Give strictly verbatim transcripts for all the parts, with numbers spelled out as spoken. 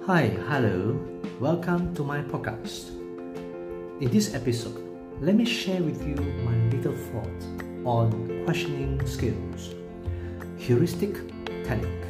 Hi, hello, welcome to my podcast. In this episode, let me share with you my little thoughts on questioning skills, heuristic technique.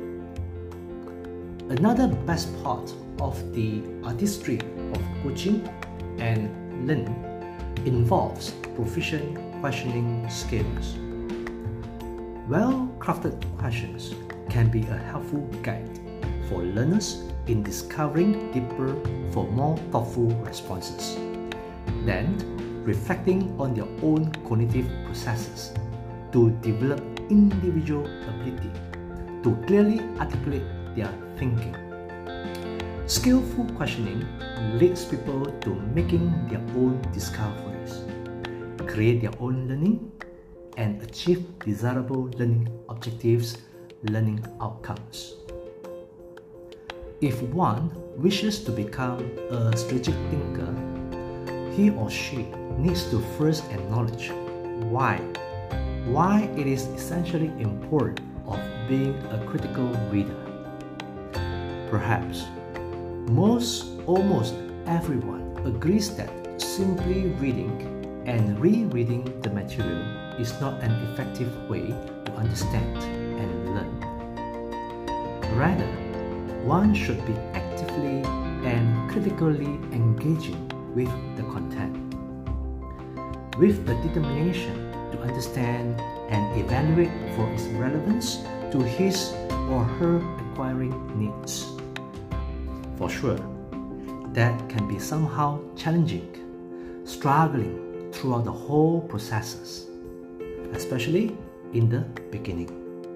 Another best part of the artistry of coaching and learning involves proficient questioning skills. Well-crafted questions can be a helpful guide for learners in discovering deeper for more thoughtful responses, then reflecting on their own cognitive processes to develop individual ability to clearly articulate their thinking. Skillful questioning leads people to making their own discoveries, create their own learning, and achieve desirable learning objectives, learning outcomes. If one wishes to become a strategic thinker, he or she needs to first acknowledge why, why it is essentially important of being a critical reader. Perhaps most, almost everyone agrees that simply reading and rereading the material is not an effective way to understand and learn. Rather, one should be actively and critically engaging with the content, with the determination to understand and evaluate for its relevance to his or her acquiring needs. For sure, that can be somehow challenging, struggling throughout the whole processes, especially in the beginning.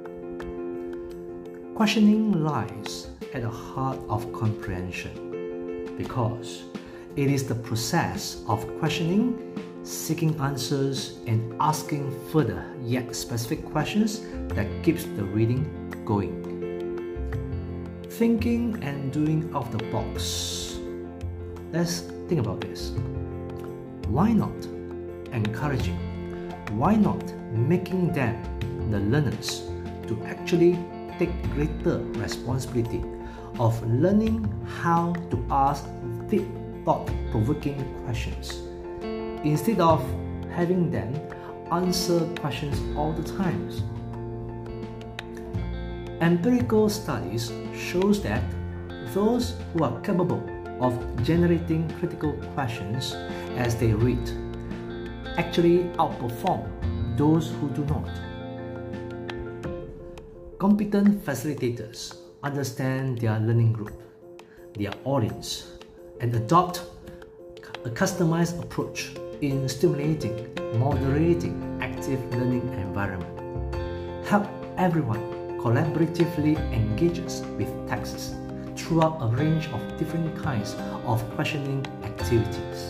Questioning lies at the heart of comprehension because it is the process of questioning, seeking answers, and asking further yet specific questions that keeps the reading going. Thinking and doing out of the box. Let's think about this. Why not encouraging? Why not making them, the learners, to actually take greater responsibility of learning how to ask deep, thought-provoking questions instead of having them answer questions all the time? Empirical studies shows that those who are capable of generating critical questions as they read actually outperform those who do not. Competent facilitators understand their learning group, their audience, and adopt a customized approach in stimulating, moderating active learning environment. Help everyone collaboratively engages with texts throughout a range of different kinds of questioning activities.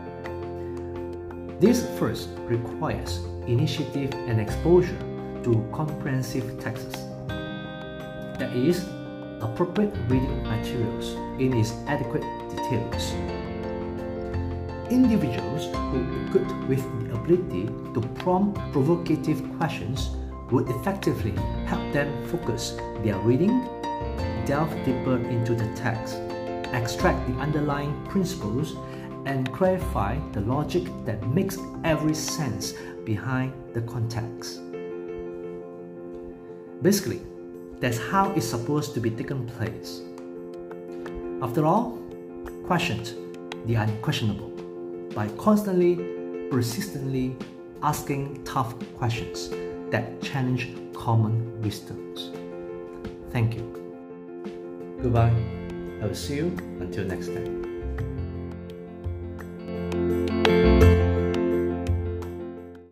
This first requires initiative and exposure to comprehensive texts, that is, appropriate reading materials in its adequate details. Individuals who are equipped with the ability to prompt provocative questions would effectively help them focus their reading, delve deeper into the text, extract the underlying principles, and clarify the logic that makes every sense behind the context. Basically, that's how it's supposed to be taken place. After all, question the unquestionable by constantly, persistently asking tough questions that challenge common wisdoms. Thank you. Goodbye. I will see you until next time.